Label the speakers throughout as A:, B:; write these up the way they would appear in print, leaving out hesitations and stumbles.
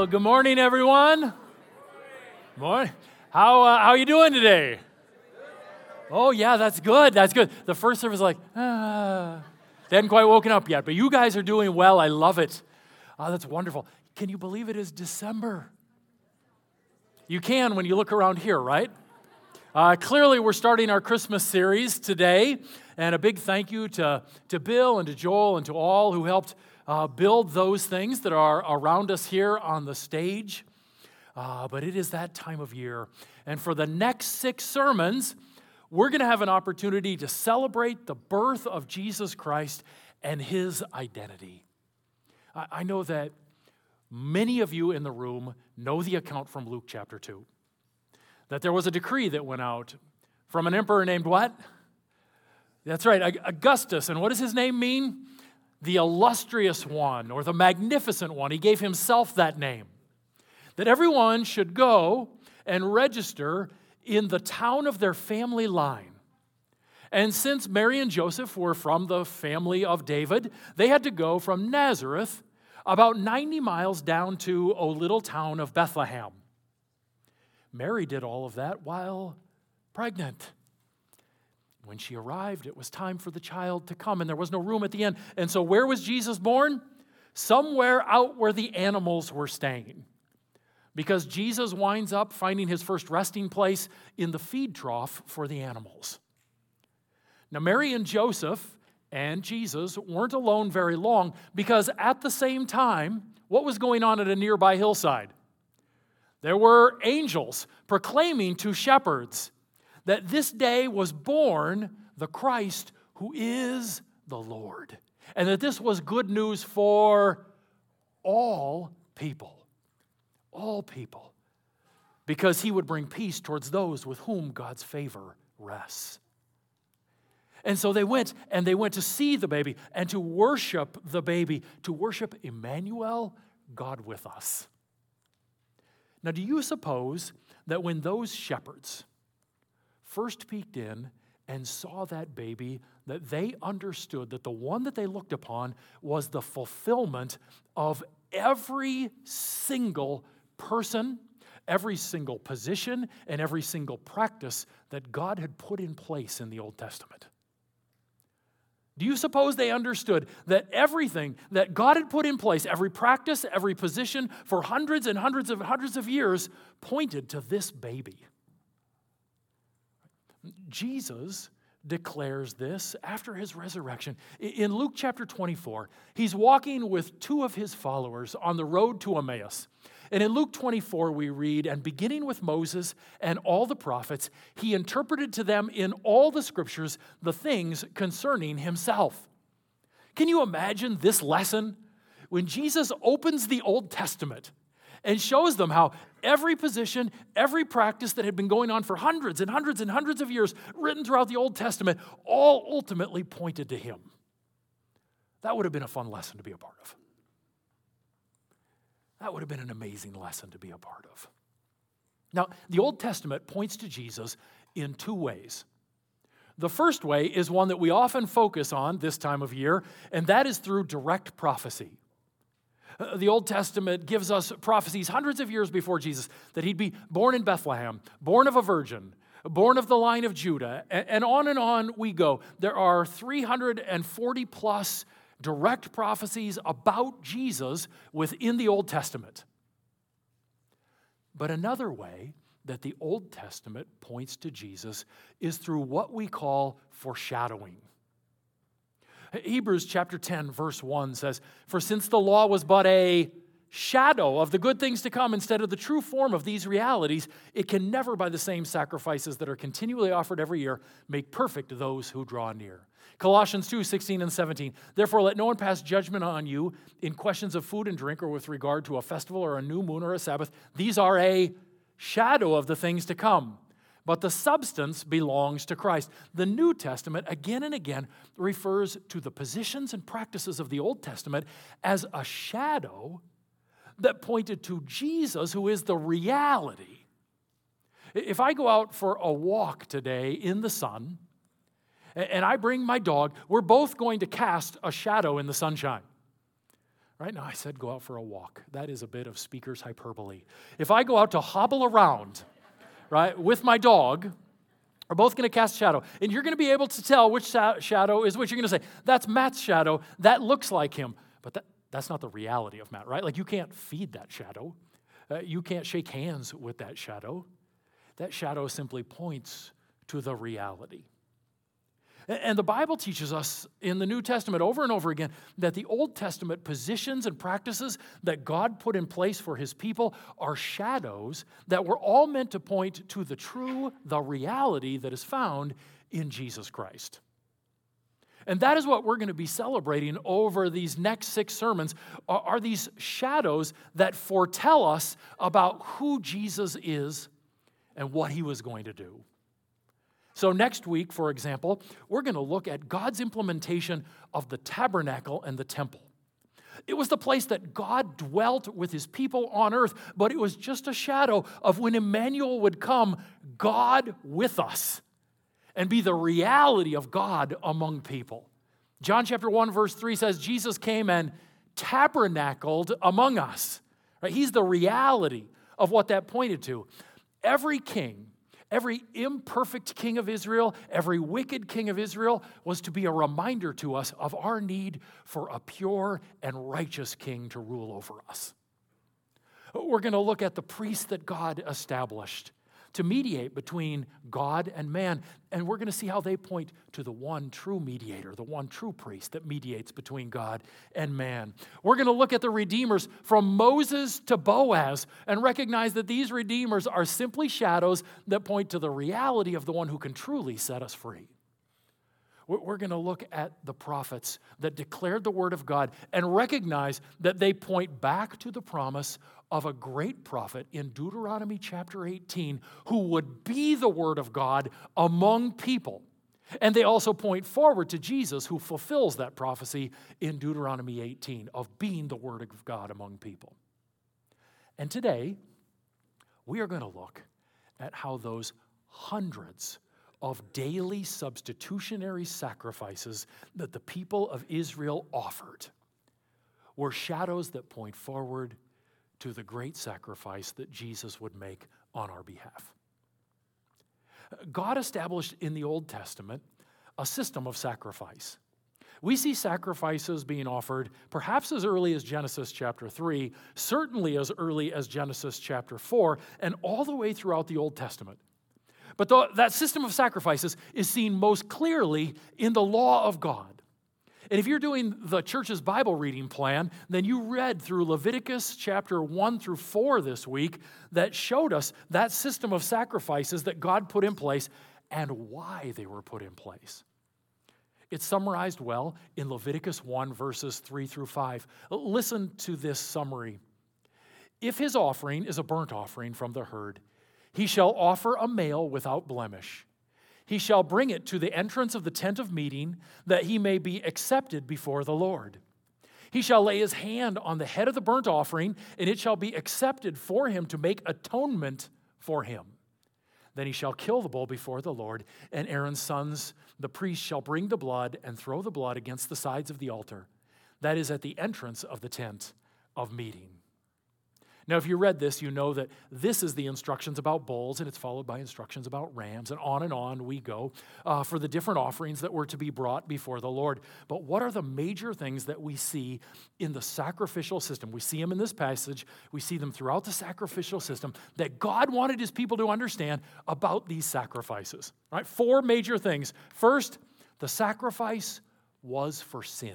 A: Well, good morning, everyone. Morning. How are you doing today? Oh, yeah, that's good. That's good. The first service was like, They hadn't quite woken up yet, but you guys are doing well. I love it. Oh, that's wonderful. Can you believe it is December? You can when you look around here, right? Clearly, we're starting our Christmas series today, and a big thank you to Bill and to Joel and to all who helped build those things that are around us here on the stage. But it is that time of year, and for the next 6 sermons, we're going to have an opportunity to celebrate the birth of Jesus Christ and His identity. I know that many of you in the room know the account from Luke chapter 2. That there was a decree that went out from an emperor named what? That's right, Augustus. And what does his name mean? The illustrious one, or the magnificent one. He gave himself that name. That everyone should go and register in the town of their family line. And since Mary and Joseph were from the family of David, they had to go from Nazareth about 90 miles down to a little town of Bethlehem. Mary did all of that while pregnant. When she arrived, it was time for the child to come, and there was no room at the inn. And so where was Jesus born? Somewhere out where the animals were staying. Because Jesus winds up finding his first resting place in the feed trough for the animals. Now, Mary and Joseph and Jesus weren't alone very long, because at the same time, what was going on at a nearby hillside? There were angels proclaiming to shepherds that this day was born the Christ who is the Lord, and that this was good news for all people, because he would bring peace towards those with whom God's favor rests. And so they went to see the baby and to worship the baby, to worship Emmanuel, God with us. Now, do you suppose that when those shepherds first peeked in and saw that baby, that they understood that the one that they looked upon was the fulfillment of every single person, every single position, and every single practice that God had put in place in the Old Testament? Do you suppose they understood that everything that God had put in place, every practice, every position for hundreds and hundreds of years, pointed to this baby? Jesus declares this after his resurrection. In Luke chapter 24, he's walking with 2 of his followers on the road to Emmaus. And in Luke 24, we read, and beginning with Moses and all the prophets, he interpreted to them in all the scriptures the things concerning himself. Can you imagine this lesson? When Jesus opens the Old Testament and shows them how every position, every practice that had been going on for hundreds and hundreds and hundreds of years, written throughout the Old Testament, all ultimately pointed to him. That would have been a fun lesson to be a part of. That would have been an amazing lesson to be a part of. Now, the Old Testament points to Jesus in 2 ways. The first way is one that we often focus on this time of year, and that is through direct prophecy. The Old Testament gives us prophecies hundreds of years before Jesus, that he'd be born in Bethlehem, born of a virgin, born of the line of Judah, and on we go. There are 340 plus direct prophecies about Jesus within the Old Testament. But another way that the Old Testament points to Jesus is through what we call foreshadowing. Hebrews chapter 10, verse 1 says, "For since the law was but a shadow of the good things to come instead of the true form of these realities, it can never, by the same sacrifices that are continually offered every year, make perfect those who draw near." Colossians 2, 16 and 17, "Therefore let no one pass judgment on you in questions of food and drink or with regard to a festival or a new moon or a Sabbath. These are a shadow of the things to come, but the substance belongs to Christ." The New Testament, again and again, refers to the positions and practices of the Old Testament as a shadow that pointed to Jesus, who is the reality. If I go out for a walk today in the sun, and I bring my dog, we're both going to cast a shadow in the sunshine. Right now, I said go out for a walk. That is a bit of speaker's hyperbole. If I go out to hobble around, right, with my dog, we're both going to cast shadow. And you're going to be able to tell which shadow is which. You're going to say, that's Matt's shadow. That looks like him. But that's not the reality of Matt, right? Like you can't feed that shadow. You can't shake hands with that shadow. That shadow simply points to the reality. And the Bible teaches us in the New Testament over and over again that the Old Testament positions and practices that God put in place for his people are shadows that were all meant to point to the reality that is found in Jesus Christ. And that is what we're going to be celebrating over these next 6 sermons, are these shadows that foretell us about who Jesus is and what he was going to do. So next week, for example, we're going to look at God's implementation of the tabernacle and the temple. It was the place that God dwelt with his people on earth, but it was just a shadow of when Emmanuel would come, God with us, and be the reality of God among people. John chapter 1, verse 3 says, Jesus came and tabernacled among us. Right? He's the reality of what that pointed to. Every king, every imperfect king of Israel, every wicked king of Israel was to be a reminder to us of our need for a pure and righteous king to rule over us. We're going to look at the priest that God established to mediate between God and man, and we're going to see how they point to the one true mediator, the one true priest that mediates between God and man. We're going to look at the redeemers from Moses to Boaz and recognize that these redeemers are simply shadows that point to the reality of the one who can truly set us free. We're going to look at the prophets that declared the word of God and recognize that they point back to the promise of a great prophet in Deuteronomy chapter 18 who would be the word of God among people. And they also point forward to Jesus who fulfills that prophecy in Deuteronomy 18 of being the word of God among people. And today, we are going to look at how those hundreds of daily substitutionary sacrifices that the people of Israel offered were shadows that point forward to the great sacrifice that Jesus would make on our behalf. God established in the Old Testament a system of sacrifice. We see sacrifices being offered perhaps as early as Genesis chapter 3, certainly as early as Genesis chapter 4, and all the way throughout the Old Testament. But that system of sacrifices is seen most clearly in the law of God. And if you're doing the church's Bible reading plan, then you read through Leviticus chapter 1 through 4 this week that showed us that system of sacrifices that God put in place and why they were put in place. It's summarized well in Leviticus 1 verses 3 through 5. Listen to this summary. If his offering is a burnt offering from the herd, he shall offer a male without blemish. He shall bring it to the entrance of the tent of meeting, that he may be accepted before the Lord. He shall lay his hand on the head of the burnt offering, and it shall be accepted for him to make atonement for him. Then he shall kill the bull before the Lord, and Aaron's sons, the priests, shall bring the blood and throw the blood against the sides of the altar. That is at the entrance of the tent of meeting. Now, if you read this, you know that this is the instructions about bulls, and it's followed by instructions about rams, and on we go for the different offerings that were to be brought before the Lord. But what are the major things that we see in the sacrificial system? We see them in this passage. We see them throughout the sacrificial system that God wanted his people to understand about these sacrifices. All right, 4 major things. First, the sacrifice was for sin.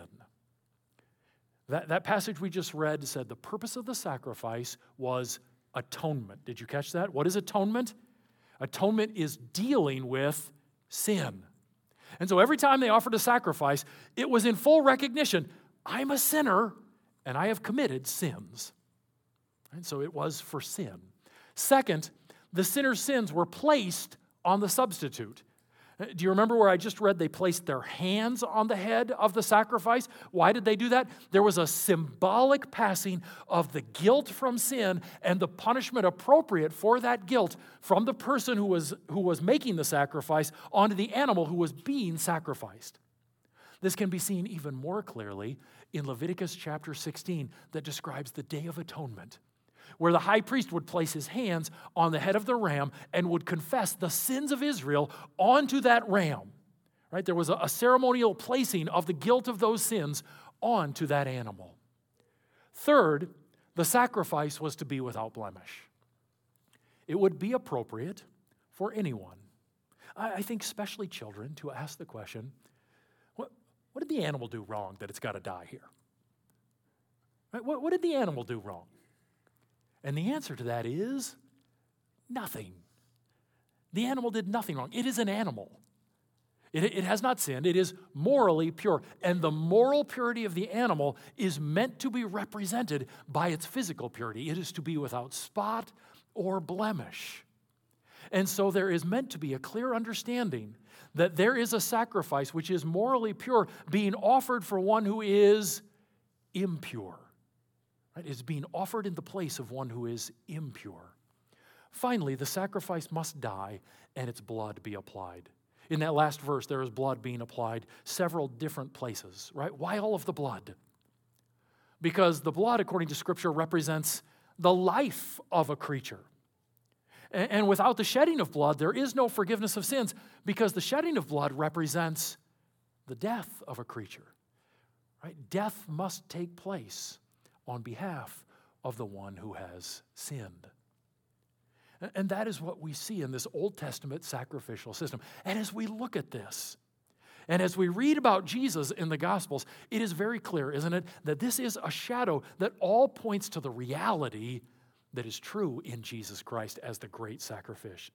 A: That passage we just read said the purpose of the sacrifice was atonement. Did you catch that? What is atonement? Atonement is dealing with sin. And so every time they offered a sacrifice, it was in full recognition, I'm a sinner and I have committed sins. And so it was for sin. Second, the sinner's sins were placed on the substitute. Do you remember where I just read they placed their hands on the head of the sacrifice? Why did they do that? There was a symbolic passing of the guilt from sin and the punishment appropriate for that guilt from the person who was making the sacrifice onto the animal who was being sacrificed. This can be seen even more clearly in Leviticus chapter 16 that describes the Day of Atonement, where the high priest would place his hands on the head of the ram and would confess the sins of Israel onto that ram. Right? There was a ceremonial placing of the guilt of those sins onto that animal. Third, the sacrifice was to be without blemish. It would be appropriate for anyone, I think especially children, to ask the question, what did the animal do wrong that it's got to die here? Right? What did the animal do wrong? And the answer to that is nothing. The animal did nothing wrong. It is an animal. It has not sinned. It is morally pure. And the moral purity of the animal is meant to be represented by its physical purity. It is to be without spot or blemish. And so there is meant to be a clear understanding that there is a sacrifice which is morally pure being offered for one who is impure. Right? It is being offered in the place of one who is impure. Finally, the sacrifice must die and its blood be applied. In that last verse, there is blood being applied several different places, right? Why all of the blood? Because the blood, according to Scripture, represents the life of a creature. And without the shedding of blood, there is no forgiveness of sins, because the shedding of blood represents the death of a creature, right? Death must take place on behalf of the one who has sinned. And that is what we see in this Old Testament sacrificial system. And as we look at this, and as we read about Jesus in the Gospels, it is very clear, isn't it, that this is a shadow that all points to the reality that is true in Jesus Christ as the great sacrifice.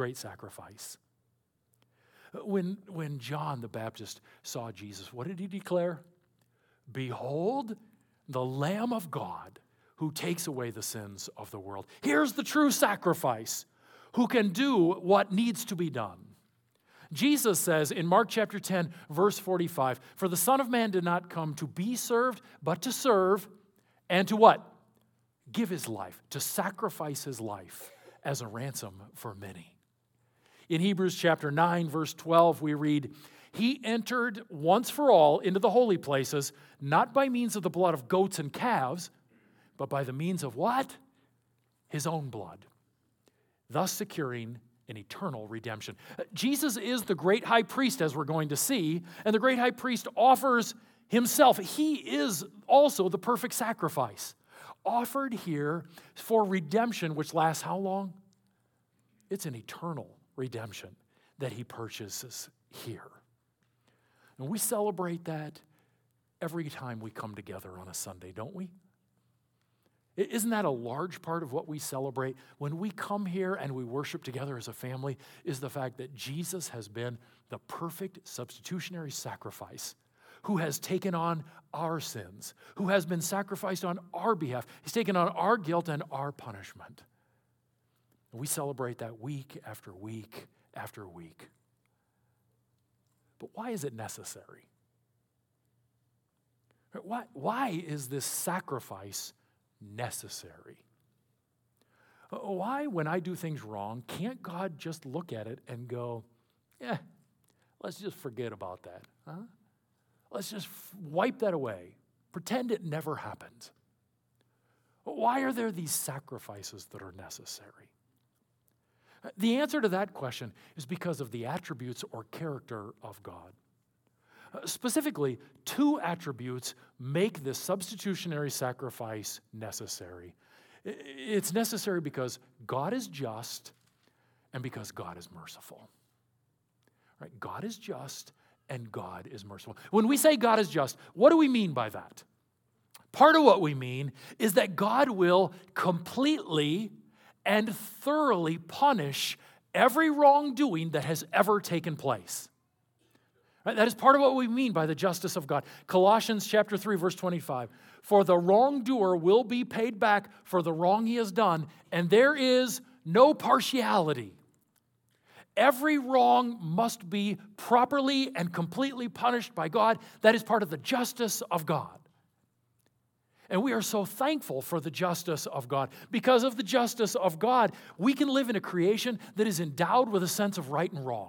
A: When John the Baptist saw Jesus, what did he declare? Behold, the Lamb of God who takes away the sins of the world. Here's the true sacrifice, who can do what needs to be done. Jesus says in Mark chapter 10, verse 45, "For the Son of Man did not come to be served, but to serve, and to what? Give his life, to sacrifice his life as a ransom for many." In Hebrews chapter 9, verse 12, we read, "He entered once for all into the holy places, not by means of the blood of goats and calves, but by the means of what? His own blood, thus securing an eternal redemption." Jesus is the great high priest, as we're going to see, and the great high priest offers himself. He is also the perfect sacrifice, offered here for redemption, which lasts how long? It's an eternal redemption that he purchases here. And we celebrate that every time we come together on a Sunday, don't we? Isn't that a large part of what we celebrate when we come here and we worship together as a family, is the fact that Jesus has been the perfect substitutionary sacrifice, who has taken on our sins, who has been sacrificed on our behalf. He's taken on our guilt and our punishment. And we celebrate that week after week after week. But why is it necessary? Why is this sacrifice necessary? Why, when I do things wrong, can't God just look at it and go, let's just forget about that, huh? Let's just wipe that away. Pretend it never happened. Why are there these sacrifices that are necessary? The answer to that question is because of the attributes or character of God. Specifically, two attributes make this substitutionary sacrifice necessary. It's necessary because God is just and because God is merciful. Right? God is just and God is merciful. When we say God is just, what do we mean by that? Part of what we mean is that God will completely and thoroughly punish every wrongdoing that has ever taken place. Right? That is part of what we mean by the justice of God. Colossians chapter 3, verse 25. "For the wrongdoer will be paid back for the wrong he has done, and there is no partiality." Every wrong must be properly and completely punished by God. That is part of the justice of God. And we are so thankful for the justice of God. Because of the justice of God, we can live in a creation that is endowed with a sense of right and wrong.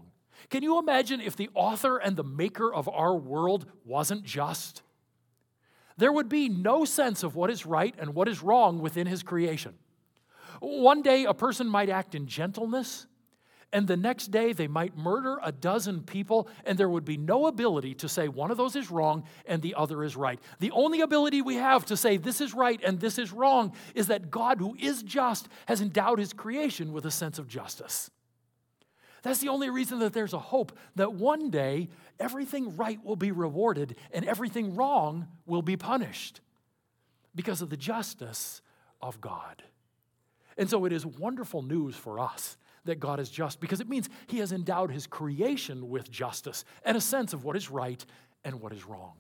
A: Can you imagine if the author and the maker of our world wasn't just? There would be no sense of what is right and what is wrong within his creation. One day a person might act in gentleness, and the next day they might murder a dozen people, and there would be no ability to say one of those is wrong and the other is right. The only ability we have to say this is right and this is wrong is that God, who is just, has endowed his creation with a sense of justice. That's the only reason that there's a hope that one day everything right will be rewarded and everything wrong will be punished because of the justice of God. And so it is wonderful news for us that God is just, because it means he has endowed his creation with justice and a sense of what is right and what is wrong.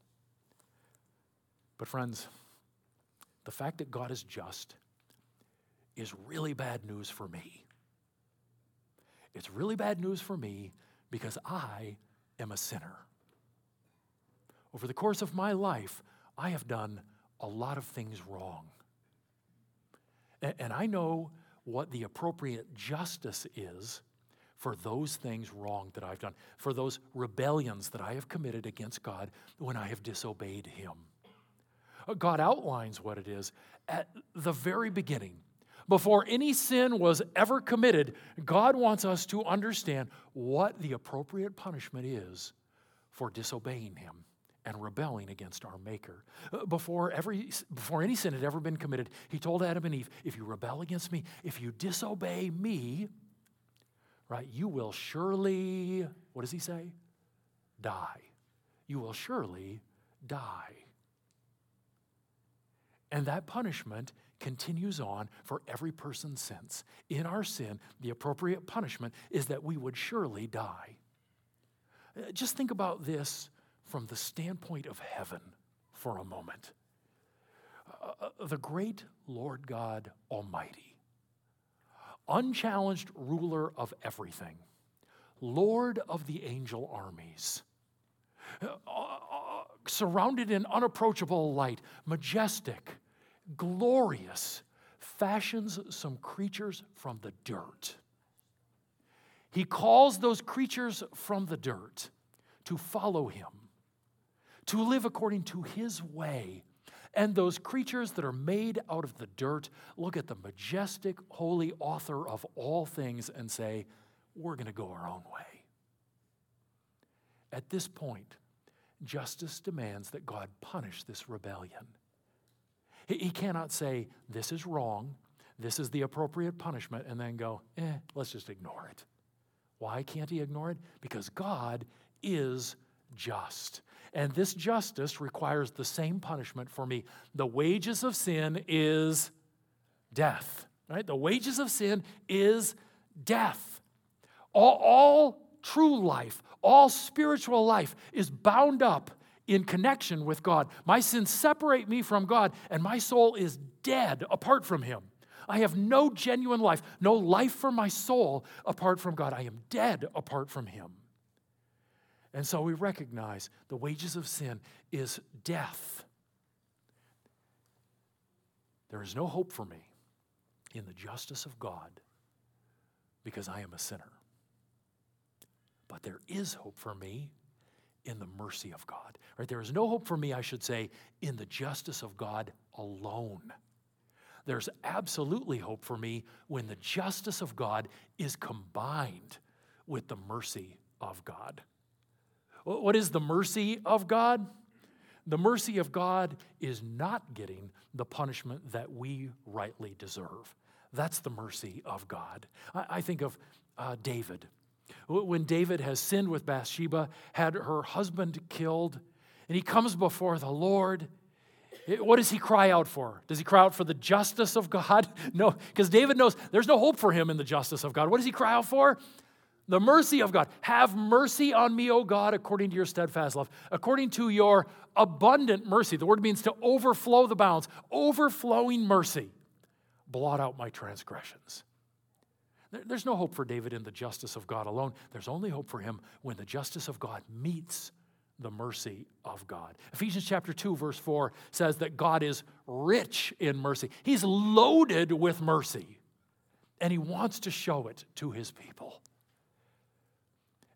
A: But friends, the fact that God is just is really bad news for me. It's really bad news for me because I am a sinner. Over the course of my life, I have done a lot of things wrong. And I know what the appropriate justice is for those things wrong that I've done, for those rebellions that I have committed against God when I have disobeyed him. God outlines what it is at the very beginning. Before any sin was ever committed, God wants us to understand what the appropriate punishment is for disobeying him and rebelling against our Maker. Before any sin had ever been committed, he told Adam and Eve, if you rebel against me, if you disobey me, right, you will surely, what does he say? Die. You will surely die. And that punishment continues on for every person since. In our sin, the appropriate punishment is that we would surely die. Just think about this from the standpoint of heaven for a moment. The great Lord God Almighty, unchallenged ruler of everything, Lord of the angel armies, surrounded in unapproachable light, majestic, glorious, fashions some creatures from the dirt. He calls those creatures from the dirt to follow him, to live according to his way. And those creatures that are made out of the dirt look at the majestic, holy author of all things and say, we're going to go our own way. At this point, justice demands that God punish this rebellion. He cannot say, this is wrong, this is the appropriate punishment, and then go, let's just ignore it. Why can't he ignore it? Because God is just. And this justice requires the same punishment for me. The wages of sin is death, right? The wages of sin is death. All true life, all spiritual life is bound up in connection with God. My sins separate me from God, and my soul is dead apart from him. I have no genuine life, no life for my soul apart from God. I am dead apart from him. And so we recognize the wages of sin is death. There is no hope for me in the justice of God because I am a sinner. But there is hope for me in the mercy of God. Right? There is no hope for me, I should say, in the justice of God alone. There's absolutely hope for me when the justice of God is combined with the mercy of God. What is the mercy of God? The mercy of God is not getting the punishment that we rightly deserve. That's the mercy of God. I think of David. When David has sinned with Bathsheba, had her husband killed, and he comes before the Lord, what does he cry out for? Does he cry out for the justice of God? No, because David knows there's no hope for him in the justice of God. What does he cry out for? The mercy of God. Have mercy on me, O God, according to your steadfast love, according to your abundant mercy. The word means to overflow the bounds, overflowing mercy. Blot out my transgressions. There's no hope for David in the justice of God alone. There's only hope for him when the justice of God meets the mercy of God. Ephesians chapter 2, verse 4 says that God is rich in mercy. He's loaded with mercy, and he wants to show it to his people.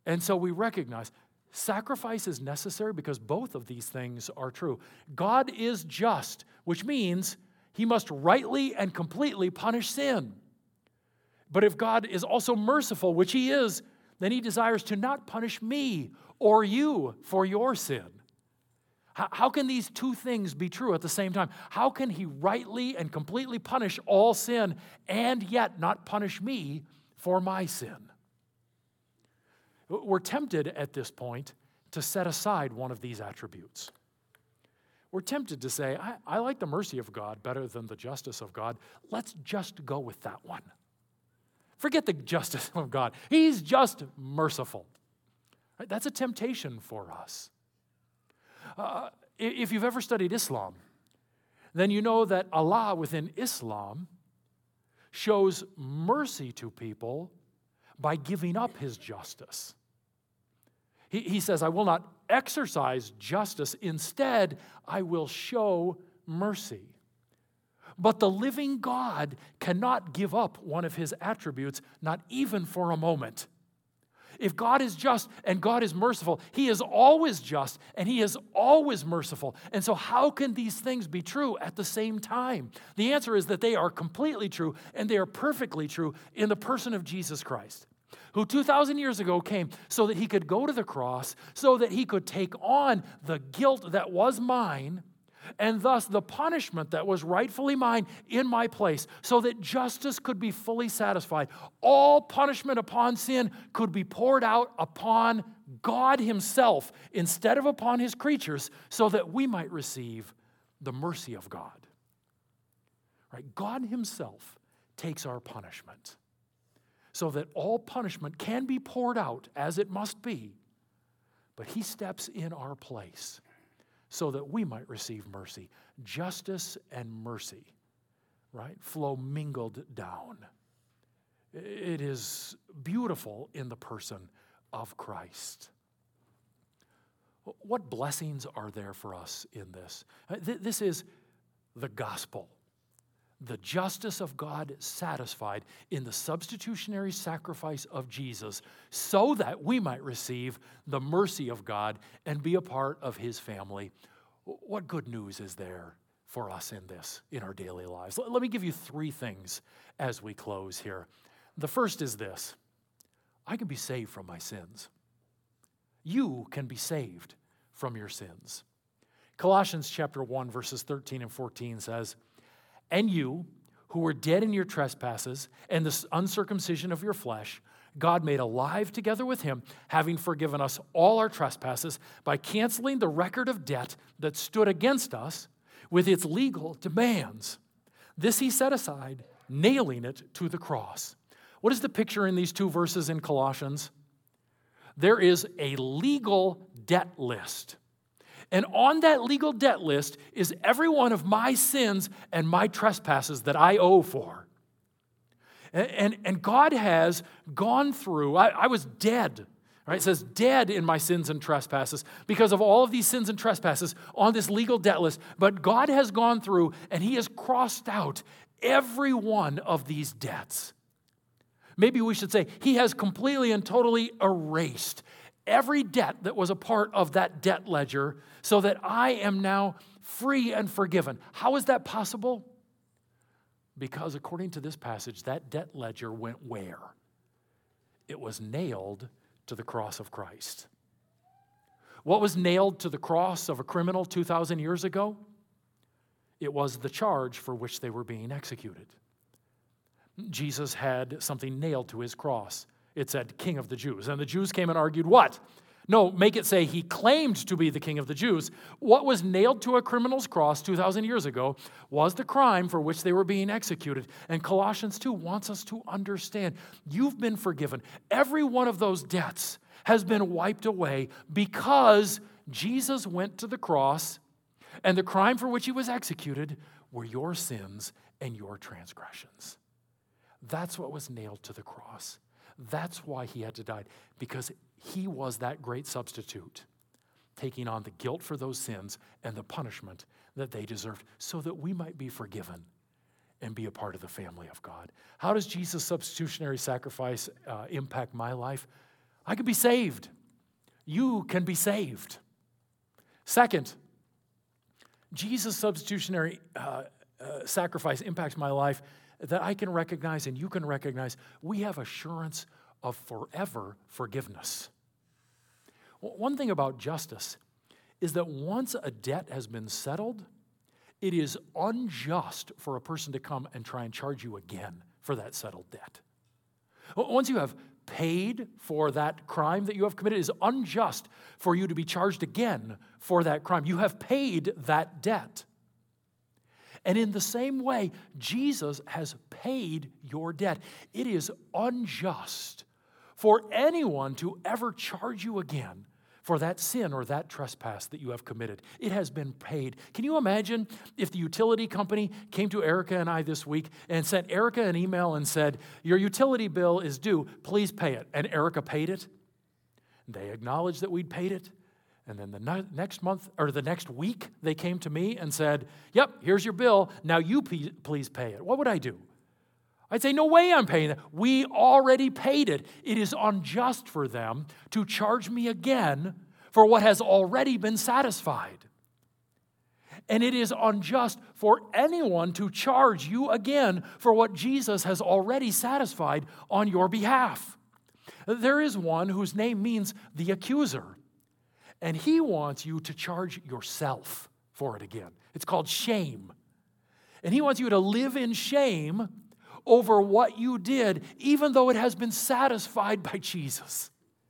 A: And so we recognize sacrifice is necessary because both of these things are true. God is just, which means he must rightly and completely punish sin. But if God is also merciful, which he is, then he desires to not punish me or you for your sin. How can these two things be true at the same time? How can he rightly and completely punish all sin and yet not punish me for my sin? We're tempted at this point to set aside one of these attributes. We're tempted to say, I like the mercy of God better than the justice of God. Let's just go with that one. Forget the justice of God. He's just merciful. Right? That's a temptation for us. If you've ever studied Islam, then you know that Allah within Islam shows mercy to people by giving up his justice. He says, I will not exercise justice. Instead, I will show mercy. But the living God cannot give up one of his attributes, not even for a moment. If God is just and God is merciful, he is always just and he is always merciful. And so how can these things be true at the same time? The answer is that they are completely true and they are perfectly true in the person of Jesus Christ, who 2,000 years ago came so that he could go to the cross, so that he could take on the guilt that was mine, and thus the punishment that was rightfully mine in my place, so that justice could be fully satisfied. All punishment upon sin could be poured out upon God himself instead of upon his creatures, so that we might receive the mercy of God. Right? God himself takes our punishment, so that all punishment can be poured out as it must be, but he steps in our place so that we might receive mercy. Justice and mercy, right, flow mingled down. It is beautiful in the person of Christ. What blessings are there for us in this? This is the gospel. The justice of God satisfied in the substitutionary sacrifice of Jesus, so that we might receive the mercy of God and be a part of his family. What good news is there for us in this, in our daily lives? Let me give you three things as we close here. The first is this: I can be saved from my sins. You can be saved from your sins. Colossians chapter 1, verses 13 and 14 says, and you, who were dead in your trespasses and the uncircumcision of your flesh, God made alive together with him, having forgiven us all our trespasses by canceling the record of debt that stood against us with its legal demands. This he set aside, nailing it to the cross. What is the picture in these two verses in Colossians? There is a legal debt list. And on that legal debt list is every one of my sins and my trespasses that I owe for. And God has gone through, I was dead, right? It says dead in my sins and trespasses because of all of these sins and trespasses on this legal debt list. But God has gone through and he has crossed out every one of these debts. Maybe we should say he has completely and totally erased every debt that was a part of that debt ledger, so that I am now free and forgiven. How is that possible? Because according to this passage, that debt ledger went where? It was nailed to the cross of Christ. What was nailed to the cross of a criminal 2,000 years ago? It was the charge for which they were being executed. Jesus had something nailed to his cross. It said, King of the Jews. And the Jews came and argued, what? No, make it say he claimed to be the King of the Jews. What was nailed to a criminal's cross 2,000 years ago was the crime for which they were being executed. And Colossians 2 wants us to understand, you've been forgiven. Every one of those debts has been wiped away because Jesus went to the cross, and the crime for which he was executed were your sins and your transgressions. That's what was nailed to the cross. That's why he had to die, because he was that great substitute, taking on the guilt for those sins and the punishment that they deserved, so that we might be forgiven and be a part of the family of God. How does Jesus' substitutionary sacrifice impact my life? I could be saved. You can be saved. Second, Jesus' substitutionary sacrifice impacts my life that I can recognize and you can recognize. We have assurance of forever forgiveness. One thing about justice is that once a debt has been settled, it is unjust for a person to come and try and charge you again for that settled debt. Once you have paid for that crime that you have committed, it is unjust for you to be charged again for that crime. You have paid that debt. And in the same way, Jesus has paid your debt. It is unjust for anyone to ever charge you again for that sin or that trespass that you have committed. It has been paid. Can you imagine if the utility company came to Erica and I this week and sent Erica an email and said, your utility bill is due, please pay it. And Erica paid it. They acknowledged that we'd paid it. And then the next month or the next week, they came to me and said, yep, here's your bill. Now you please pay it. What would I do? I'd say, no way I'm paying that. We already paid it. It is unjust for them to charge me again for what has already been satisfied. And it is unjust for anyone to charge you again for what Jesus has already satisfied on your behalf. There is one whose name means the accuser, and he wants you to charge yourself for it again. It's called shame. And he wants you to live in shame over what you did, even though it has been satisfied by Jesus.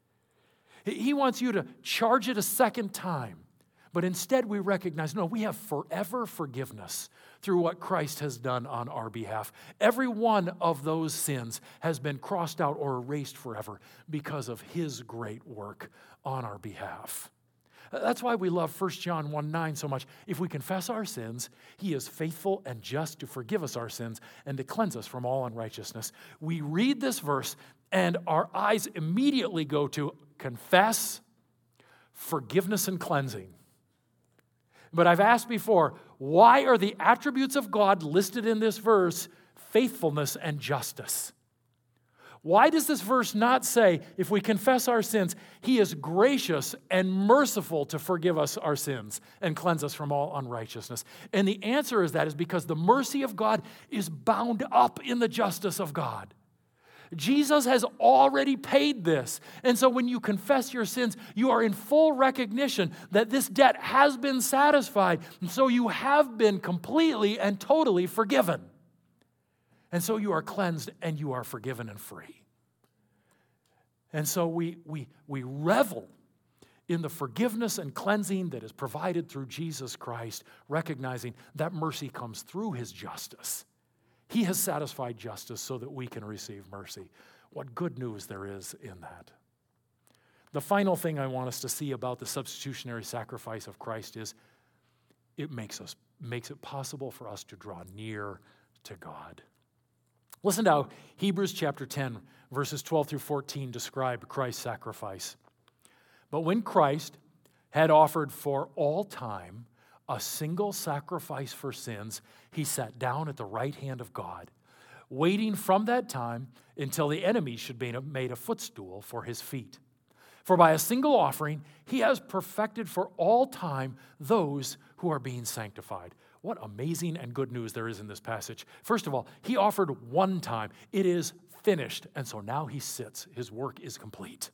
A: He wants you to charge it a second time. But instead we recognize, no, we have forever forgiveness through what Christ has done on our behalf. Every one of those sins has been crossed out or erased forever because of his great work on our behalf. That's why we love 1 John 1:9 so much. If we confess our sins, he is faithful and just to forgive us our sins and to cleanse us from all unrighteousness. We read this verse and our eyes immediately go to confess, forgiveness, and cleansing. But I've asked before, why are the attributes of God listed in this verse faithfulness and justice? Why does this verse not say, if we confess our sins, he is gracious and merciful to forgive us our sins and cleanse us from all unrighteousness? And the answer is because the mercy of God is bound up in the justice of God. Jesus has already paid this. And so when you confess your sins, you are in full recognition that this debt has been satisfied. And so you have been completely and totally forgiven. And so you are cleansed and you are forgiven and free. And so we revel in the forgiveness and cleansing that is provided through Jesus Christ, recognizing that mercy comes through his justice. He has satisfied justice so that we can receive mercy. What good news there is in that. The final thing I want us to see about the substitutionary sacrifice of Christ is it makes it possible for us to draw near to God. Listen to how Hebrews chapter 10, verses 12 through 14 describe Christ's sacrifice. But when Christ had offered for all time a single sacrifice for sins, he sat down at the right hand of God, waiting from that time until the enemy should be made a footstool for his feet. For by a single offering, he has perfected for all time those who are being sanctified. What amazing and good news there is in this passage. First of all, he offered one time. It is finished. And so now he sits. His work is complete.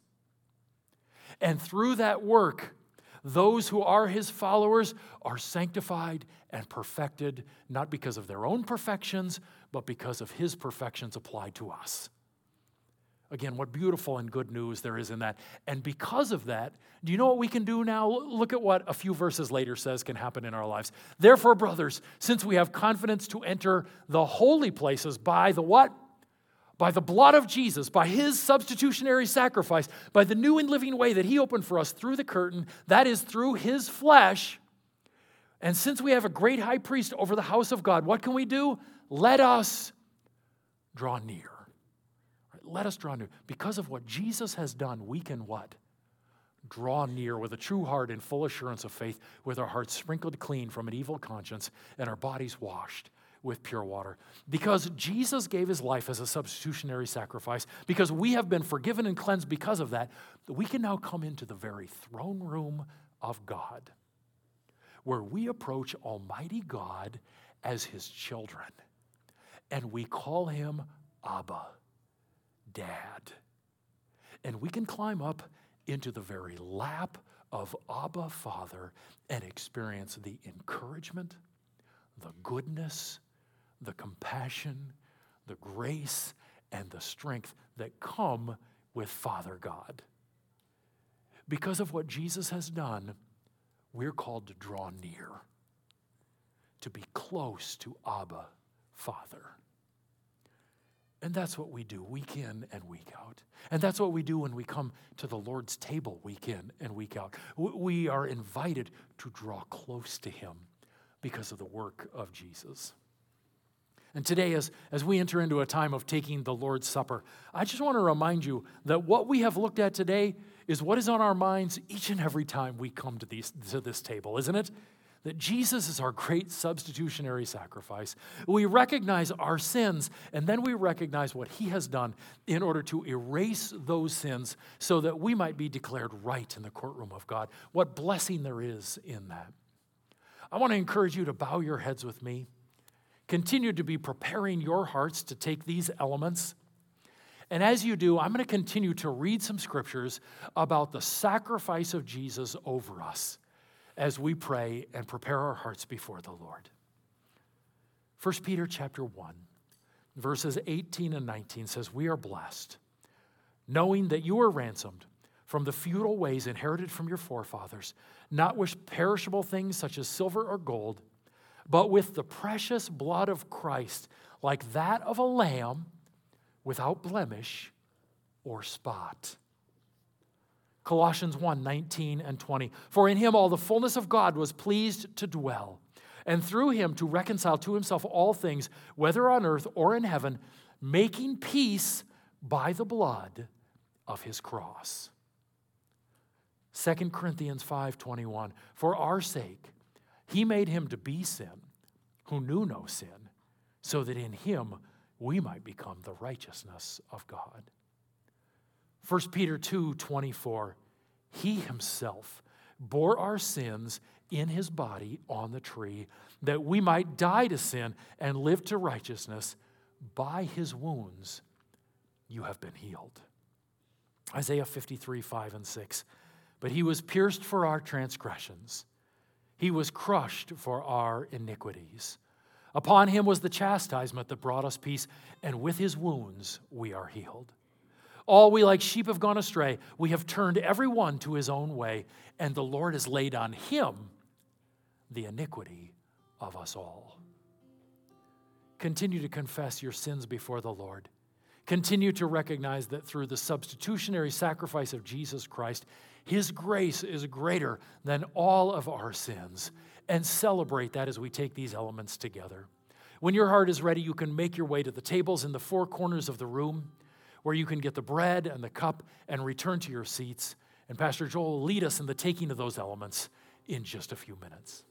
A: And through that work, those who are his followers are sanctified and perfected, not because of their own perfections, but because of his perfections applied to us. Again, what beautiful and good news there is in that. And because of that, do you know what we can do now? Look at what a few verses later says can happen in our lives. Therefore, brothers, since we have confidence to enter the holy places by the what? By the blood of Jesus, by his substitutionary sacrifice, by the new and living way that he opened for us through the curtain, that is through his flesh. And since we have a great high priest over the house of God, what can we do? Let us draw near. Let us draw near. Because of what Jesus has done, we can what? Draw near with a true heart and full assurance of faith, with our hearts sprinkled clean from an evil conscience and our bodies washed with pure water. Because Jesus gave his life as a substitutionary sacrifice, because we have been forgiven and cleansed because of that, we can now come into the very throne room of God, where we approach Almighty God as his children, and we call him Abba, Dad. And we can climb up into the very lap of Abba, Father, and experience the encouragement, the goodness, the compassion, the grace, and the strength that come with Father God. Because of what Jesus has done, we're called to draw near, to be close to Abba, Father. And that's what we do week in and week out. And that's what we do when we come to the Lord's table week in and week out. We are invited to draw close to him because of the work of Jesus. And today, as we enter into a time of taking the Lord's Supper, I just want to remind you that what we have looked at today is what is on our minds each and every time we come to this table, isn't it? That Jesus is our great substitutionary sacrifice. We recognize our sins, and then we recognize what he has done in order to erase those sins so that we might be declared right in the courtroom of God. What blessing there is in that. I want to encourage you to bow your heads with me. Continue to be preparing your hearts to take these elements. And as you do, I'm going to continue to read some scriptures about the sacrifice of Jesus over us as we pray and prepare our hearts before the Lord. 1 Peter chapter 1, verses 18 and 19 says, "We are blessed, knowing that you are ransomed from the futile ways inherited from your forefathers, not with perishable things such as silver or gold, but with the precious blood of Christ, like that of a lamb without blemish or spot." Colossians 1, 19 and 20. "For in him all the fullness of God was pleased to dwell, and through him to reconcile to himself all things, whether on earth or in heaven, making peace by the blood of his cross." 2 Corinthians 5:21. "For our sake he made him to be sin, who knew no sin, so that in him we might become the righteousness of God." 1 Peter 2:24, "He himself bore our sins in his body on the tree, that we might die to sin and live to righteousness. By his wounds you have been healed." Isaiah 53:5 and 6, "But he was pierced for our transgressions. He was crushed for our iniquities. Upon him was the chastisement that brought us peace, and with his wounds we are healed. All we like sheep have gone astray. We have turned every one to his own way, and the Lord has laid on him the iniquity of us all." Continue to confess your sins before the Lord. Continue to recognize that through the substitutionary sacrifice of Jesus Christ, his grace is greater than all of our sins, and celebrate that as we take these elements together. When your heart is ready, you can make your way to the tables in the four corners of the room, where you can get the bread and the cup and return to your seats. And Pastor Joel will lead us in the taking of those elements in just a few minutes.